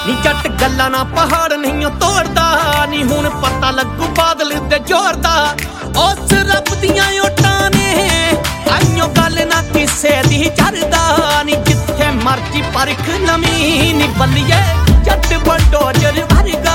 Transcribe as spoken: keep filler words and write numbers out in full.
ਨੀ ਜੱਟ ਗੱਲਾਂ ਨਾ ਪਹਾੜ ਨਹੀਂ ਤੋੜਦਾ ਨੀ ਹੁਣ ਪਤਾ ਲੱਗੂ ਬਾਦਲ ਦੇ ਜ਼ੋਰ ਦਾ ਉਸ ਰੱਬ ਦੀਆਂ ਓਟਾਂ ਨੇ ਆਈਓ ਗੱਲ ਨਾ ਕਿਸੇ ਦੀ ਚੜਦਾ ਨੀ ਜਿੱਥੇ ਮਰਜੀ ਪਰਖ ਨਵੀਂ ਨੀ ਬੱਲੀਏ ਜੱਟ ਬਲਡੋਜ਼ਰ ਵਰਗਾ